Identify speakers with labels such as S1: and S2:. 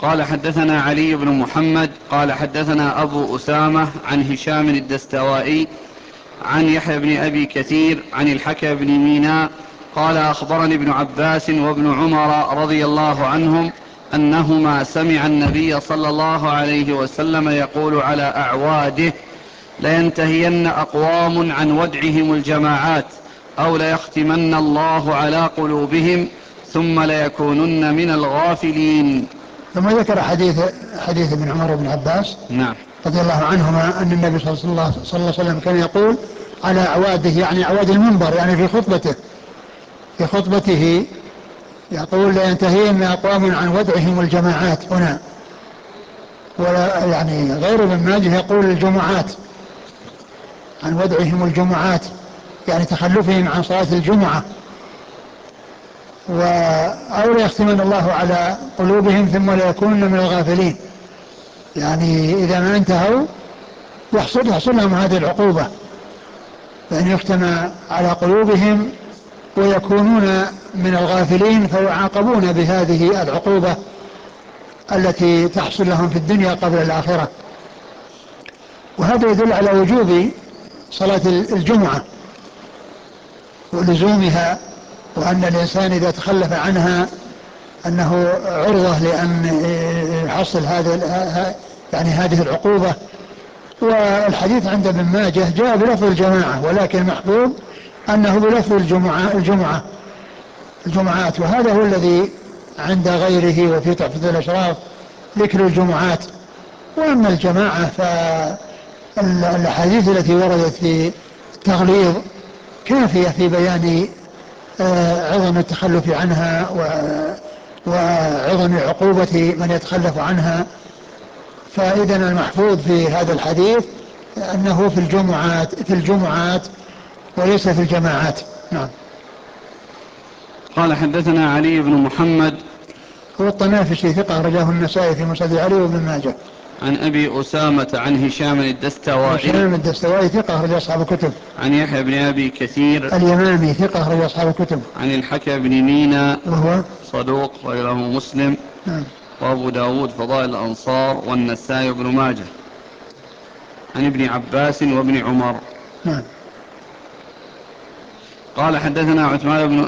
S1: قال حدثنا علي بن محمد قال حدثنا أبو أسامة عن هشام الدستوائي عن يحيى بن أبي كثير عن الحكم بن ميناء قال أخبرني ابن عباس وابن عمر رضي الله عنهم أنهما سمع النبي صلى الله عليه وسلم يقول على أعواده: لينتهين أقوام عن ودعهم الجماعات أو ليختمن الله على قلوبهم ثم ليكونن من الغافلين.
S2: ثم ذكر حديث ابن عمر بن عباس
S1: نعم.
S2: رضي الله عنهما أن النبي صلى الله عليه وسلم كان يقول على أعواده، يعني أعواد المنبر، يعني في خطبته يقول: لينتهين أقوام عن ودعهم الجماعات هنا. ولا يعني غير ابن ماجه يقول الجمعات، عن ودعهم الجمعات، يعني تخلفهم عن صلاة الجمعة. أو ليختمن الله على قلوبهم ثم ليكونن من الغافلين، يعني إذا ما انتهوا يحصل لهم هذه العقوبة، بأن يختم على قلوبهم ويكونون من الغافلين فيعاقبون بهذه العقوبة التي تحصل لهم في الدنيا قبل الآخرة. وهذا يدل على وجوب صلاة الجمعة ولزومها، وأن الإنسان إذا تخلف عنها أنه عرضة لأن يحصل يعني هذه العقوبة. والحديث عند ابن ماجه جاء بلفظ الجماعة، ولكن المحفوظ أنه بلفظ الجمعات، وهذا هو الذي عند غيره وفي تحفة الأشراف ذكر الجمعات. وأما الجماعة فالأحاديث التي وردت في التغليظ كافية في بيان عظم التخلف عنها وعظم عقوبة من يتخلف عنها. فإذا المحفوظ في هذا الحديث أنه في الجمعات وليس في الجماعات. نعم.
S1: قال حدثنا علي بن محمد
S2: هو الطنافسي ثقة رجاه النسائي في مسند علي وابن ماجه.
S1: عن أبي أسامة عن هشام الدستوائي
S2: هشام الدستوائي ثقة رجاه أصحاب الكتب.
S1: عن يحيى بن أبي كثير
S2: اليمامي ثقة رجاه أصحاب الكتب.
S1: عن الحكم بن ميناء
S2: وهو
S1: صدوق غيره مسلم
S2: نعم.
S1: وأبو داود فضائل الأنصار والنسائي بن ماجه عن ابن عباس وابن عمر.
S2: نعم.
S1: قال حدثنا عثمان بن